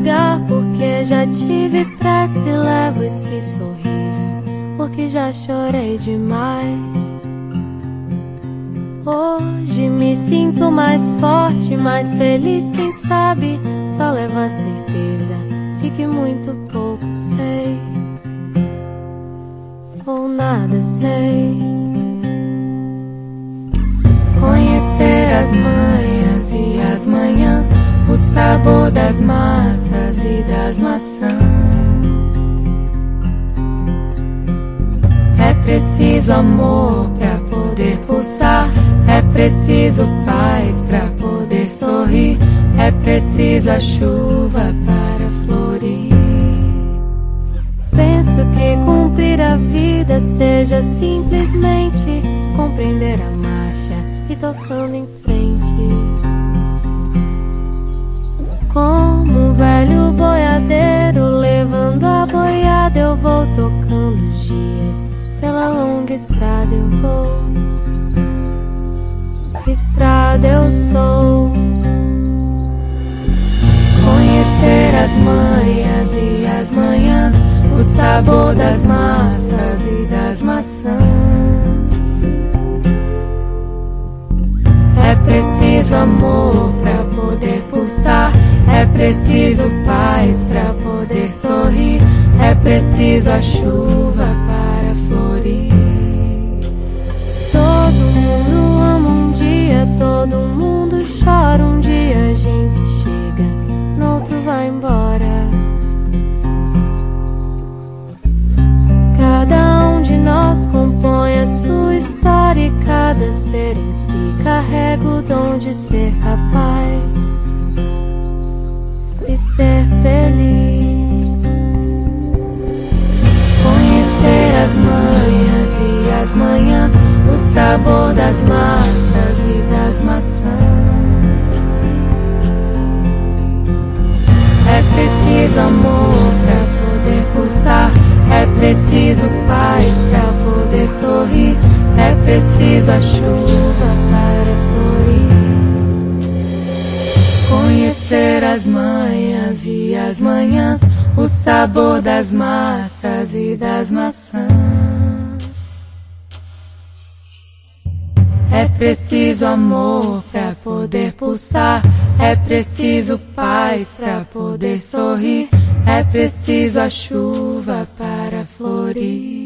devagar, porque já tive pressa e levo esse sorriso, porque já chorei demais. Hoje me sinto mais forte, mais feliz, quem sabe só levo a certeza de que muito pouco sei, ou nada sei. Conhecer as manhas e as manhãs, o sabor das massas e das maçãs. É preciso amor pra poder pulsar, é preciso paz pra poder sorrir, é preciso a chuva para florir. Penso que cumprir a vida seja simplesmente compreender a marcha e tocando em frente. Como um velho boiadeiro levando a boiada, eu vou tocando os dias. Pela longa estrada eu vou, estrada eu sou. Conhecer as manhas e as manhãs, o sabor das massas e das maçãs. É preciso amor pra poder pulsar, é preciso paz pra poder sorrir, é preciso a chuva para florir. Todo mundo ama um dia, todo mundo chora um dia, a gente chega, no outro vai embora. Cada um de nós compõe a sua história e cada ser em si carrega o dom de ser capaz e ser feliz. Conhecer as manhas e as manhãs, o sabor das massas e das maçãs. É preciso amor pra poder pulsar, é preciso paz pra poder sorrir, é preciso a chuva para florir. Conhecer as manhas e as manhãs, o sabor das massas e das maçãs. É preciso amor pra poder pulsar, é preciso paz pra poder sorrir, é preciso a chuva para florir.